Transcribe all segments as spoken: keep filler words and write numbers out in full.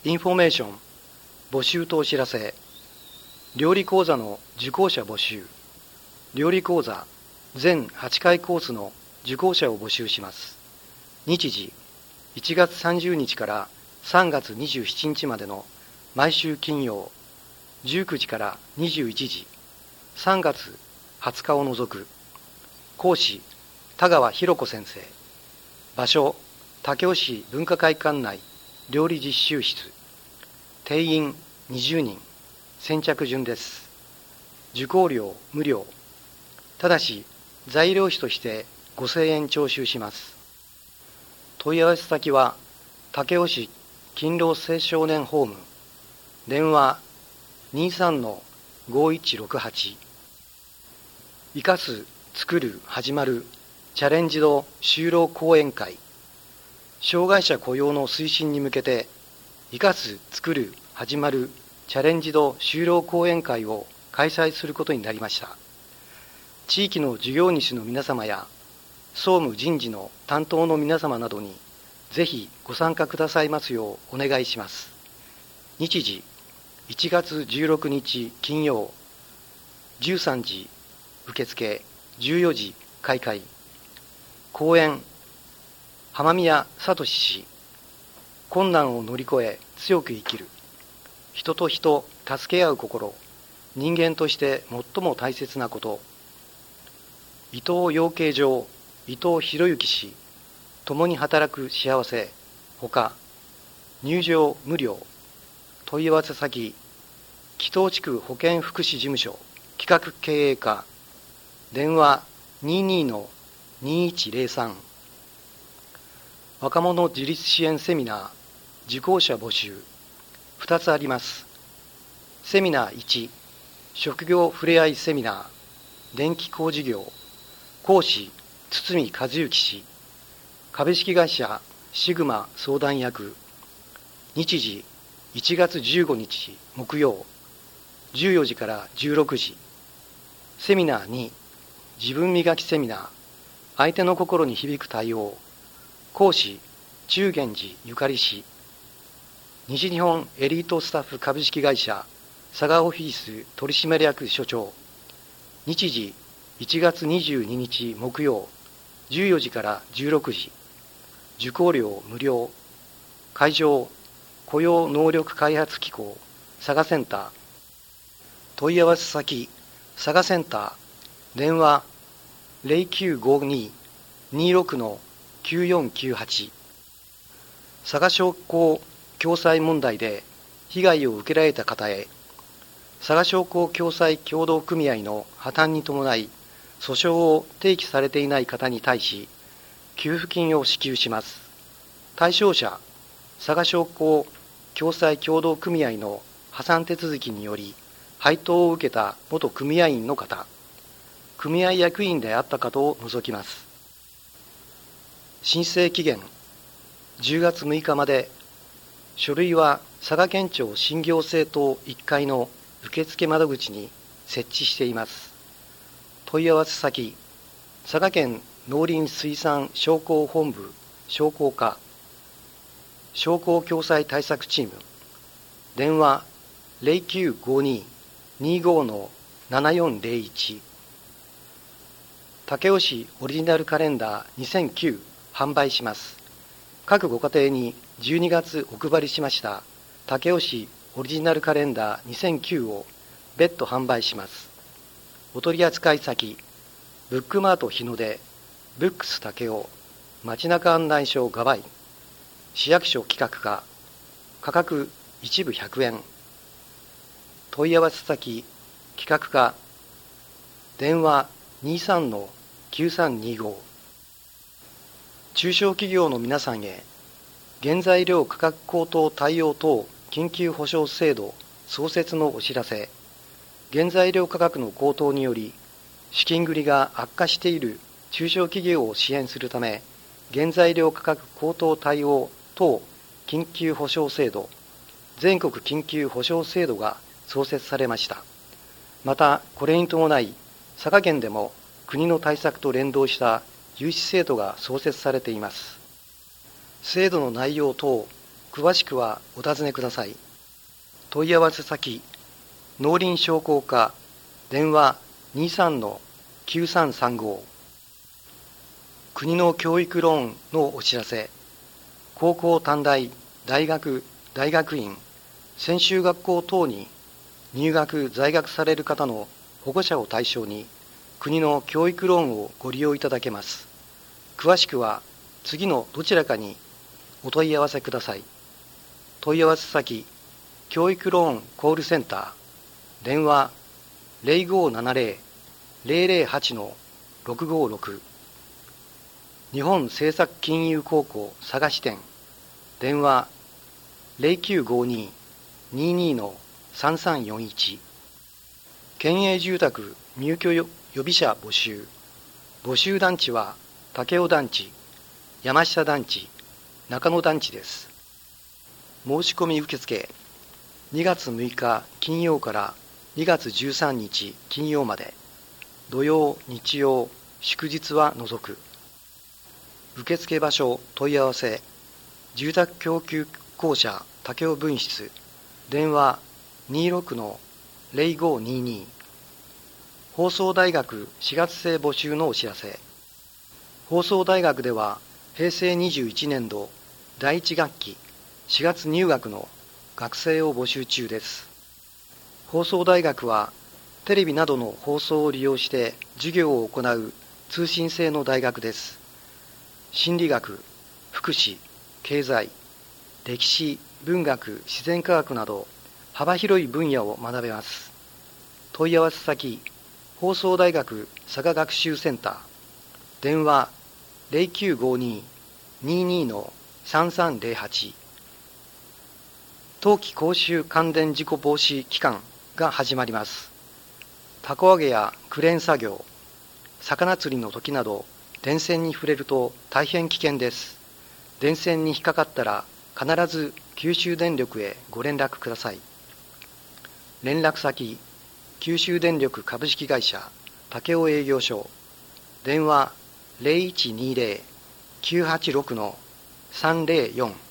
インフォメーション募集とお知らせ。料理講座の受講者募集。料理講座全はちかいコースの受講者を募集します。日時いちがつさんじゅうにちからさんがつにじゅうしちにちまでの毎週金曜じゅうくじからにじゅういちじ、さんがつはつかを除く。講師田川博子先生。場所武雄市文化会館内料理実習室。定員にじゅうにん。先着順です。受講料無料。ただし材料費としてごせんえん徴収します。問い合わせ先は武雄市勤労青少年ホーム。電話 にじゅうさんのごいちろくはち。生かす作る始まるチャレンジド就労講演会。障害者雇用の推進に向けて生かす作る始まるチャレンジド就労講演会を開催することになりました。地域の事業主の皆様や総務人事の担当の皆様などにぜひご参加くださいますようお願いします。日時いちがつじゅうろくにち金曜じゅうさんじ受付、じゅうよじ開会。講演浜宮聡氏。困難を乗り越え強く生きる。人と人助け合う心。人間として最も大切なこと。伊藤養鶏場伊藤博之氏。共に働く幸せ。ほか入場無料。問い合わせ先木頭地区保健福祉事務所企画経営課。電話 にじゅうにのにいちぜろさん。若者自立支援セミナー受講者募集ふたつあります。セミナーいち、職業ふれあいセミナー電気工事業。講師堤和之氏。株式会社シグマ相談役。日時いちがつじゅうごにち木曜じゅうよじからじゅうろくじ。セミナーに、自分磨きセミナー相手の心に響く対応。講師中元寺ゆかり氏。西日本エリートスタッフ株式会社佐賀オフィス取締役所長。日時いちがつにじゅうににち木曜じゅうよじからじゅうろくじ。受講料無料。会場雇用能力開発機構佐賀センター。問い合わせ先佐賀センター。電話 ゼロきゅうごに にじゅうろくのきゅうよんきゅうはち。佐賀商工共済問題で被害を受けられた方へ、佐賀商工共済協同組合の破綻に伴い訴訟を提起されていない方に対し給付金を支給します。対象者佐賀商工共済協同組合の破産手続きにより配当を受けた元組合員の方、組合役員であった方を除きます。申請期限じゅうがつむいかまで。書類は佐賀県庁新行政棟いっかいの受付窓口に設置しています。問い合わせ先佐賀県農林水産商工本部商工課商工共済対策チーム。電話 ゼロきゅうごに にじゅうごのななよんゼロいち。武雄市オリジナルカレンダーにせんきゅう販売します。各ご家庭にじゅうにがつお配りしました武雄市オリジナルカレンダーにせんきゅうを別途販売します。お取り扱い先ブックマート日の出ブックス武雄街中案内所ガバイ市役所企画課。価格一部ひゃくえん。問い合わせ先企画課。電話 にじゅうさんのきゅうさんにご。中小企業の皆さんへ、原材料価格高騰対応等緊急保障制度創設のお知らせ。原材料価格の高騰により資金繰りが悪化している中小企業を支援するため、原材料価格高騰対応等緊急保障制度全国緊急保障制度が創設されました。またこれに伴い佐賀県でも国の対策と連動した融資制度が創設されています。制度の内容等詳しくはお尋ねください。問い合わせ先、農林商工課、電話 にじゅうさんのきゅうさんさんご。国の教育ローンのお知らせ。高校短大、大学、大学院、専修学校等に入学・在学される方の保護者を対象に、国の教育ローンをご利用いただけます。詳しくは次のどちらかにお問い合わせください。問い合わせ先、教育ローンコールセンター、電話 ゼロごーななゼロ ゼロゼロはちのろくごーろく。日本政策金融高校佐賀支店、電話 ゼロきゅうごに にじゅうにのさんさんよんいち。県営住宅入居予備者募集。募集団地は武雄団地、山下団地、中野団地です。申し込み受付、にがつむいか金曜からにがつじゅうさんにち金曜まで、土曜、日曜、祝日は除く。受付場所問い合わせ、住宅供給公社武雄分室、電話 にじゅうろくのゼロごーにーにー。放送大学しがつ生募集のお知らせ。放送大学ではへいせいにじゅういちねんどだいいち学期しがつ入学の学生を募集中です。放送大学はテレビなどの放送を利用して授業を行う通信制の大学です。心理学、福祉、経済、歴史、文学、自然科学など幅広い分野を学べます。問い合わせ先、放送大学佐賀学習センター、電話 ゼロきゅうごに にじゅうにのさんさんゼロはち。冬季講習関連事故防止期間が始まります。タコ揚げやクレーン作業、魚釣りの時など電線に触れると大変危険です。電線に引っかかったら必ず九州電力へご連絡ください。連絡先、九州電力株式会社武雄営業所、電話 ゼロいちにゼロ きゅうはちろくのさんゼロよん。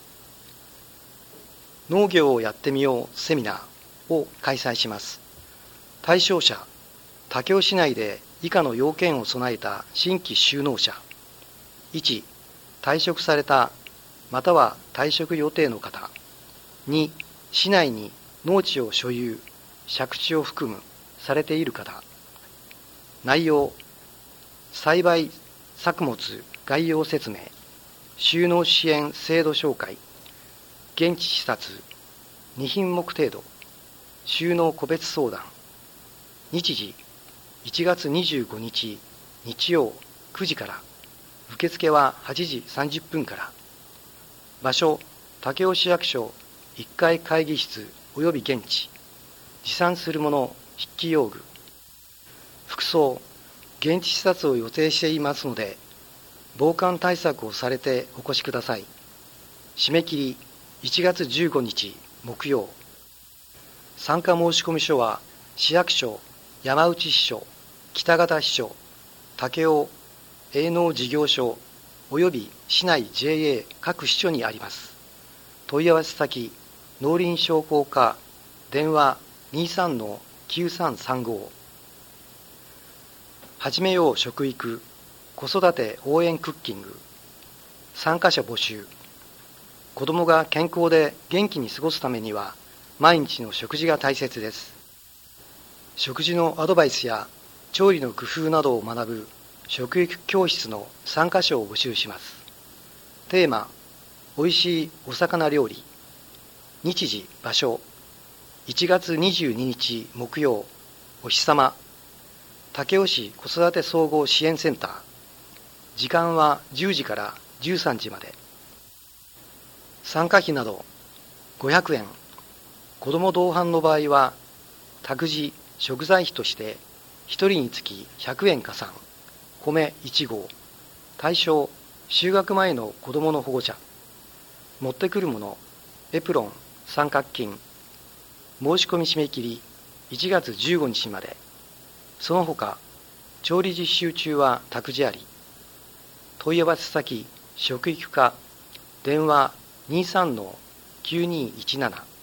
農業をやってみようセミナーを開催します。対象者、武雄市内で以下の要件を備えた新規就農者。いち、退職されたまたは退職予定の方。に、市内に農地を所有、借地を含むされている方。内容、栽培作物概要説明、就農支援制度紹介、現地視察、にひんもく程度、就農個別相談。日時、いちがつにじゅうごにち日曜くじから、受付ははちじさんじゅっぷんから。場所、武雄市役所いっかい会議室および現地。持参するもの、筆記用具。服装、現地視察を予定していますので、防寒対策をされてお越しください。締め切りいちがつじゅうごにち木曜。参加申込書は市役所、山内支所、北方支所、武雄営農事業所および市内 ジェーエー 各支所にあります。問い合わせ先、農林商工課、電話 にじゅうさんのきゅうさんさんご。始めよう食育、子育て応援クッキング。参加者募集。子どもが健康で元気に過ごすためには、毎日の食事が大切です。食事のアドバイスや調理の工夫などを学ぶ食育教室の参加者を募集します。テーマ、おいしいお魚料理。日時、場所、いちがつにじゅうににち木曜、お日様、武雄市子育て総合支援センター。時間はじゅうじからじゅうさんじまで。参加費などごひゃくえん。子ども同伴の場合は、託児、食材費としてひとりにつきひゃくえん加算。米いちごう。対象、就学前の子どもの保護者。持ってくるもの、エプロン、三角巾。申し込み締め切りいちがつじゅうごにちまで。その他、調理実習中は託児あり。問い合わせ先、食育課、電話にさんのきゅうにいちなな